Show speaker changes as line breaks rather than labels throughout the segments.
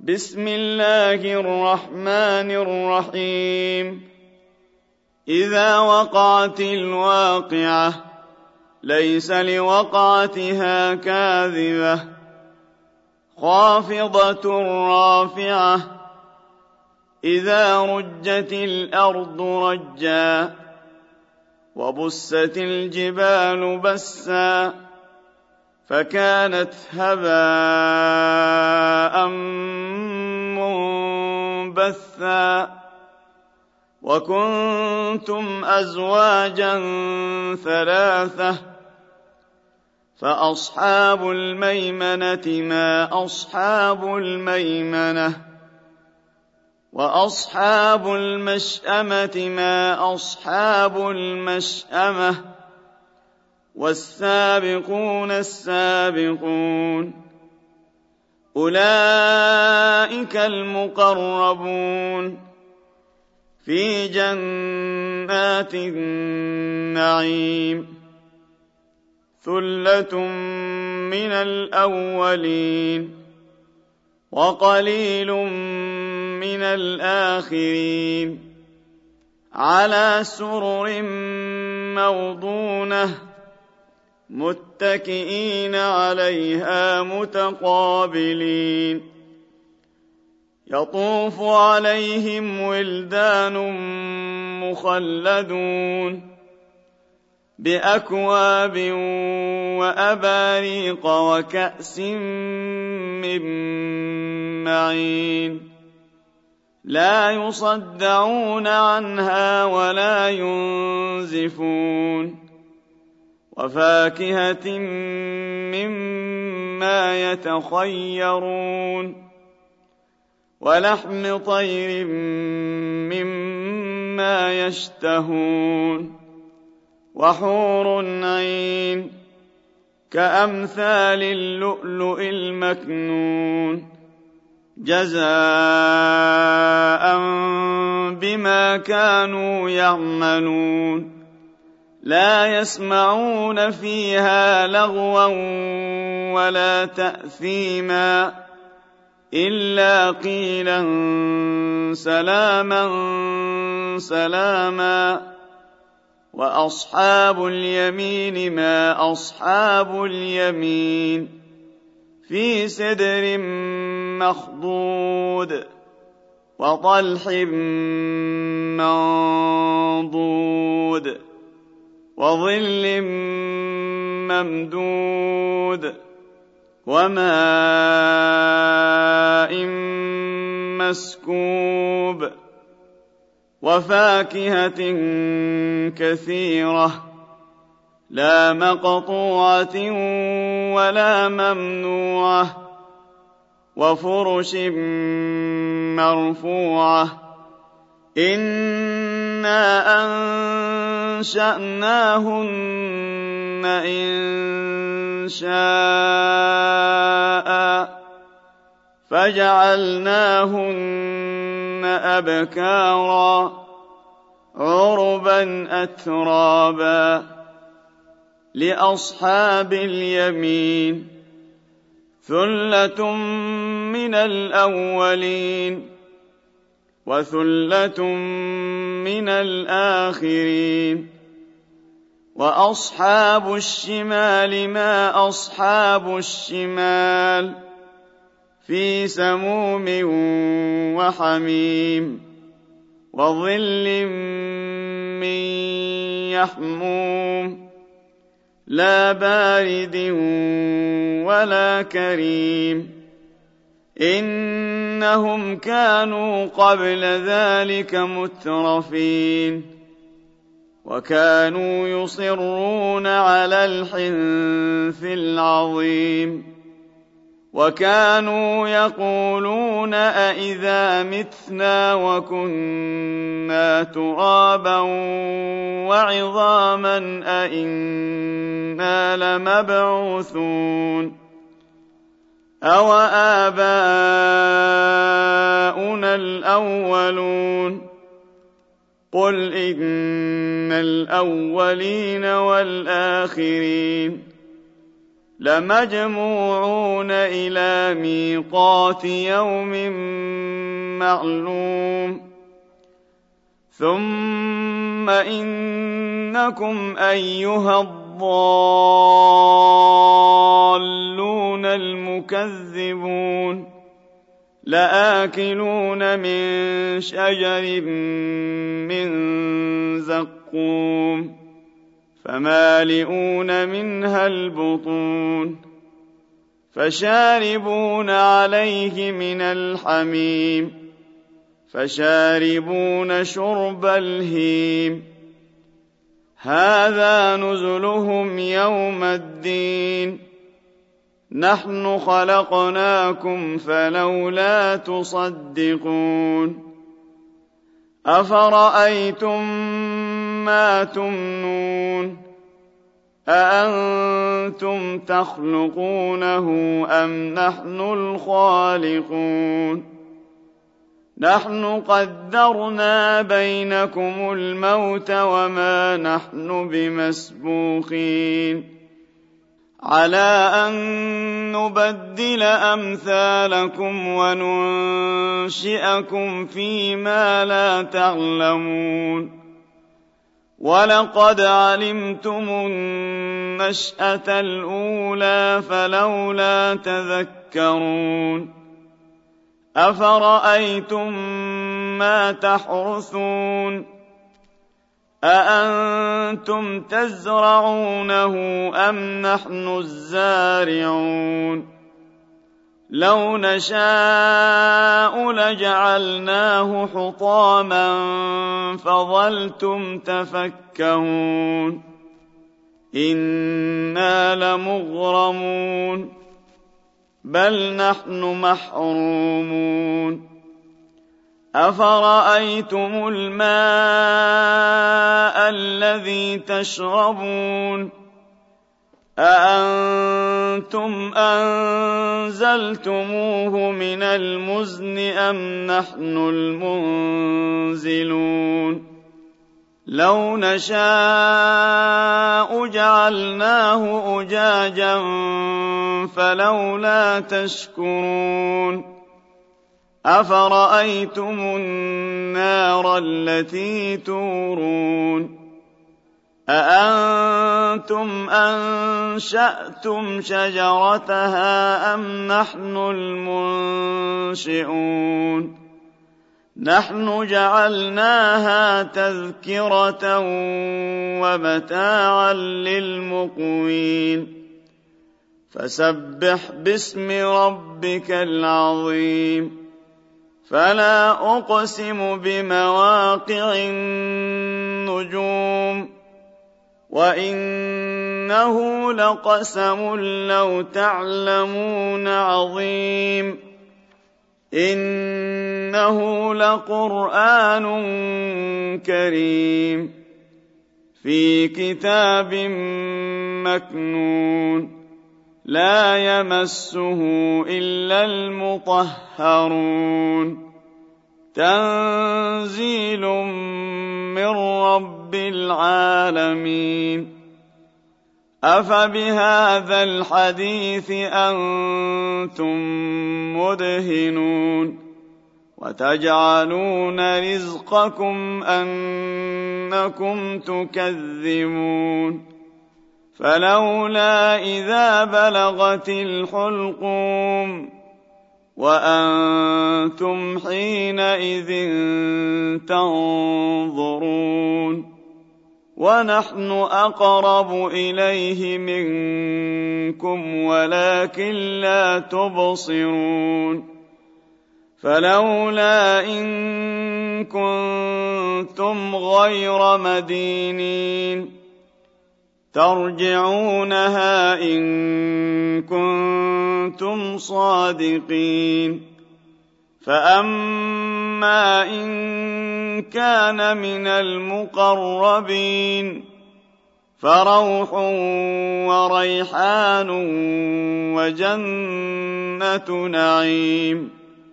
بسم الله الرحمن الرحيم إذا وقعت الواقعة ليس لوقعتها كاذبة خافضة رافعة إذا رجت الأرض رجا وبست الجبال بسا فكانت هباء منبثا وكنتم أزواجا ثلاثة فأصحاب الميمنة ما أصحاب الميمنة وأصحاب المشأمة ما أصحاب المشأمة والسابقون السابقون أولئك المقربون في جنات النعيم ثلة من الأولين وقليل من الآخرين على سرر موضونة متكئين عليها متقابلين يطوف عليهم ولدان مخلدون بأكواب وأباريق وكأس من معين لا يصدعون عنها ولا ينزفون وفاكهة مما يتخيرون ولحم طير مما يشتهون وحور عين كأمثال اللؤلؤ المكنون جزاء بما كانوا يعملون لا يسمعون فيها لغوا ولا تأثيما إلا قيلا سلاما سلاما وأصحاب اليمين ما أصحاب اليمين في سدر مخضود وطلح منضود وظل ممدود وماء مسكوب وفاكهة كثيرة لا مقطوعة ولا ممنوعة وفرش مرفوعة إنا أنشأناهن إنشاء فجعلناهن أبكارا عربا أترابا لأصحاب اليمين ثلة من الأولين وثلة من الآخرين وأصحاب الشمال ما أصحاب الشمال في سموم وحميم وظل من يحموم لا بارد ولا كريم إنهم كانوا قبل ذلك مترفين وكانوا يصرون على الحنث العظيم وكانوا يقولون أئذا متنا وكنا ترابا وعظاما أئنا لمبعوثون أو آباؤنا الأولون قل إن الأولين والآخرين لمجموعون إلى ميقات يوم معلوم ثم إنكم أيها الضالون المكذبون لآكلون من شجر من زقوم فمالئون منها البطون فشاربون عليه من الحميم فشاربون شرب الهيم هذا نزلهم يوم الدين نحن خلقناكم فلولا تصدقون أفرأيتم ما تمنون أأنتم تخلقونه أم نحن الخالقون نحن قدرنا بينكم الموت وما نحن بمسبوقين على أن نبدل أمثالكم وننشئكم فيما لا تعلمون ولقد علمتم النشأة الأولى فلولا تذكرون أفرأيتم ما تحرثون أأنتم تزرعونه أم نحن الزارعون لو نشاء لجعلناه حطاما فظلتم تفكهون إنا لمغرمون بل نحن محرومون أفرأيتم الماء الذي تشربون أأنتم أنزلتموه من المزن أم نحن المنزلون لو نشاء جعلناه أجاجا فلولا تشكرون أفرأيتم النار التي تورون أأنتم أنشأتم شجرتها أم نحن المنشئون نحن جعلناها تذكرة ومتاعا للمقوين فسبح باسم ربك العظيم فلا أقسم بمواقع النجوم وإنه لقسم لو تعلمون عظيم إنه لقرآن كريم في كتاب مكنون لا يمسه إلا المطهرون تنزيل من رب العالمين أفبهذا الحديث أنتم مدهنون وتجعلون رزقكم أنكم تكذبون فلولا إذا بلغت الحلقوم وأنتم حينئذ تنظرون ونحن أقرب إليه منكم ولكن لا تبصرون فلولا إن كنتم غير مدينين ترجعونها إن كنتم صادقين فأما إن كان من المقربين فروح وريحان وجنة نعيم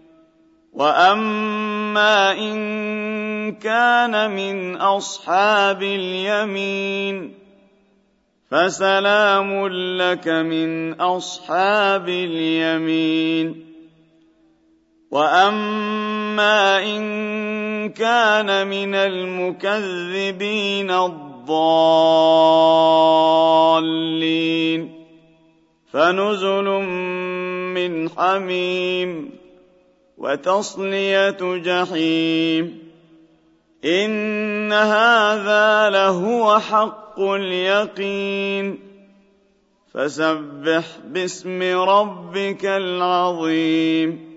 وأما إن كان من أصحاب اليمين فسلام لك من أصحاب اليمين. وأما إن كان من المكذبين الضالين فنزل من حميم وتصلية جحيم. إن هذا لهو حق اليقين. فسبح باسم ربك العظيم.